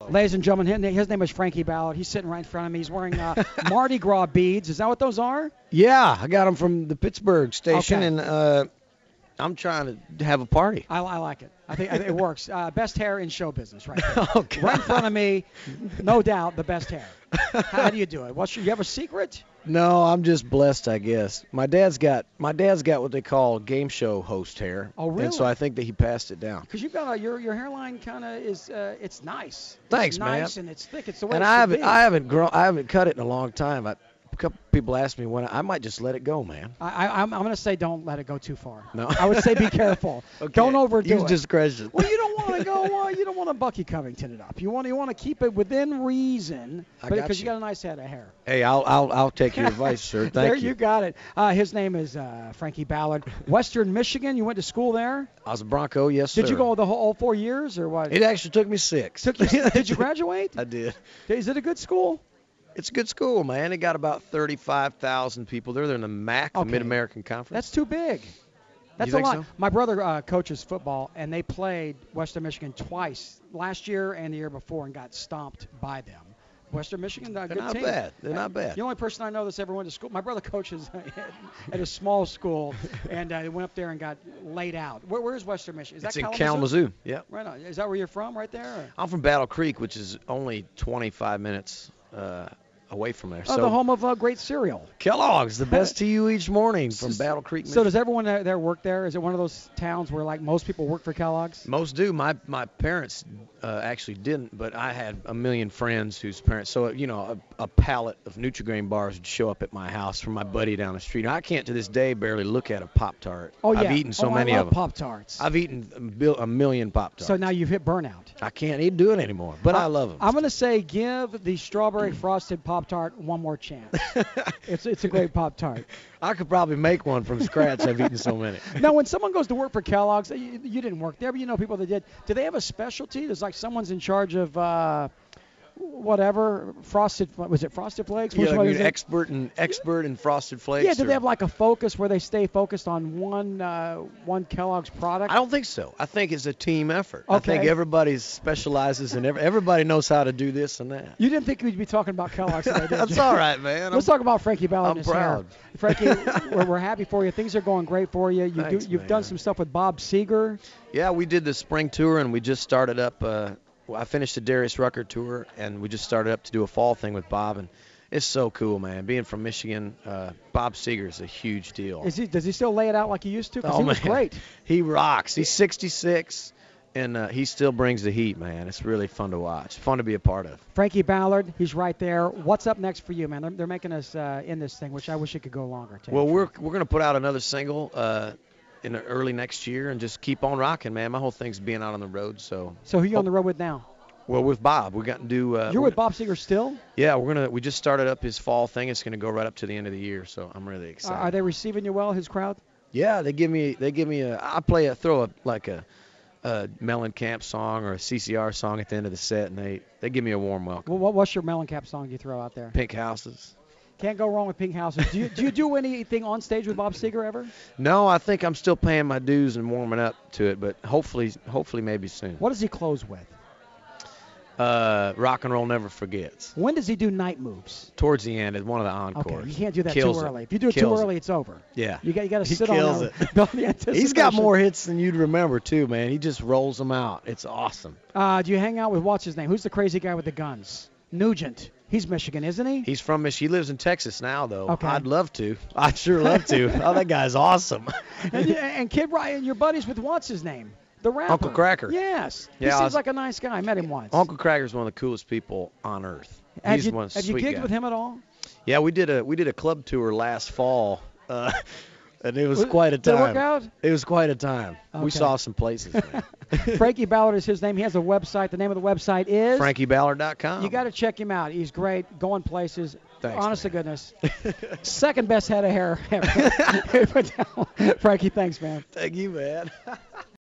Ladies and gentlemen, his name is Frankie Ballard. He's sitting right in front of me. He's wearing Mardi Gras beads. Is that what those are? Yeah, I got them from the Pittsburgh station, Okay. and I'm trying to have a party. I like it. I think it works. Best hair in show business, right there. Okay. Right in front of me, no doubt, the best hair. How do you do it? You have a secret? No, I'm just blessed, I guess. My dad's got what they call game show host hair. Oh, really? And so I think that he passed it down. Because you've got your hairline kind of is it's nice. Thanks, it's man. Nice and it's thick. It's the way And it I should be. haven't cut it in a long time. A couple people asked me when I might just let it go, man. I'm going to say don't let it go too far. No. I would say be careful. Okay. Don't overdo Use it. discretion. Well, you don't want to go. You don't want to Bucky Covington it up. You want to keep it within reason. Because you got a nice head of hair. Hey, I'll take your advice, sir. Thank there you. you got it. His name is Frankie Ballard. Western Michigan. You went to school there. I was a Bronco, yes, sir. Did you go all 4 years or what? It actually took me 6. Did you graduate? I did. Is it a good school? It's a good school, man. It got about 35,000 people there. They're in the MAC, the Mid-American Conference. That's too big. That's You think a lot. so? My brother coaches football, and they played Western Michigan twice last year and the year before and got stomped by them. Western Michigan, They're good not team. bad. They're not bad. The only person I know that's ever went to school, my brother coaches at a small school, and went up there and got laid out. Where is Western Michigan? Is It's that in Kalamazoo. Yep. Right on. Is that where you're from, right there? Or? I'm from Battle Creek, which is only 25 minutes away from there. Oh, the home of great cereal. Kellogg's, the best to you each morning from Battle Creek, Michigan. So does everyone there work there? Is it one of those towns where like most people work for Kellogg's? Most do. My parents actually didn't, but I had a million friends whose parents. So a pallet of Nutri-Grain bars would show up at my house from my buddy down the street. I can't to this day barely look at a Pop-Tart. Oh yeah. I've eaten so many I of love them. Pop-Tarts. I've eaten a million Pop-Tarts. So now you've hit burnout. I can't even do it anymore, but I love them. I'm going to say give the strawberry frosted Pop-Tart one more chance. It's a great Pop-Tart. I could probably make one from scratch. I've eaten so many. Now, when someone goes to work for Kellogg's, you didn't work there, but you know people that did. Do they have a specialty? There's like someone's in charge of whatever frosted. Was it Frosted Flakes? Yeah, Which one is it? expert in Frosted Flakes. Yeah, do they have like a focus where they stay focused on one Kellogg's product? I don't think so. I think it's a team effort. Okay. I think everybody specializes and everybody knows how to do this and that. You didn't think we'd be talking about Kellogg's today, did That's you? all right, man. Let's talk about Frankie Ballard. I'm and his proud. hair. Frankie, we're happy for you. Things are going great for you. You've done some stuff with Bob Seger. Yeah, we did the spring tour, and we just started up. I finished the Darius Rucker tour, and we just started up to do a fall thing with Bob, and it's so cool, man. Being from Michigan, Bob Seger is a huge deal. Does he still lay it out like he used to? 'Cause Oh, he was man. great. He rocks. He's 66, and he still brings the heat, man. It's really fun to watch. Fun to be a part of. Frankie Ballard, he's right there. What's up next for you, man? They're making us in this thing, which I wish it could go longer. Well, we're going to put out another single in the early next year and just keep on rocking, man. My whole thing's being out on the road. So who you on the road with now? Well, with Bob, we got to do. You're with Bob Seger still? Yeah, we just started up his fall thing. It's going to go right up to the end of the year, so I'm really excited. Are they receiving you well, his crowd? Yeah, they give me I throw a Mellencamp song or a CCR song at the end of the set, and they give me a warm welcome. Well, what's your Mellencamp song you throw out there? Pink Houses. Can't go wrong with Pink Houses. Do you do anything on stage with Bob Seger ever? No, I think I'm still paying my dues and warming up to it, but hopefully maybe soon. What does he close with? Rock and Roll Never Forgets. When does he do night moves? Towards the end, at one of the encores. Okay, you can't do that Kills too it. early. If you do it Kills too early, it's over. Yeah. You got to He sit kills on it. the anticipation. He's got more hits than you'd remember too, man. He just rolls them out. It's awesome. Do you hang out with what's his name? Who's the crazy guy with the guns? Nugent. He's Michigan, isn't he? He's from Michigan. He lives in Texas now, though. Okay. I'd love to. I'd sure love to. Oh, that guy's awesome. and Kid Ryan, your buddies with what's his name? The rapper. Uncle Cracker. Yes. Yeah, he seems like a nice guy. I met him once. Uncle Cracker's one of the coolest people on earth. Have He's you one gigged sweet guy. with him at all? Yeah, we did a club tour last fall, and it was quite a Did it time. work out? It was quite a time. Okay. We saw some places, man. Frankie Ballard is his name. He has a website. The name of the website is FrankieBallard.com. You got to check him out. He's great, going places. Thanks, Honest man. to goodness. Second best head of hair ever. Frankie, thanks, man. Thank you, man.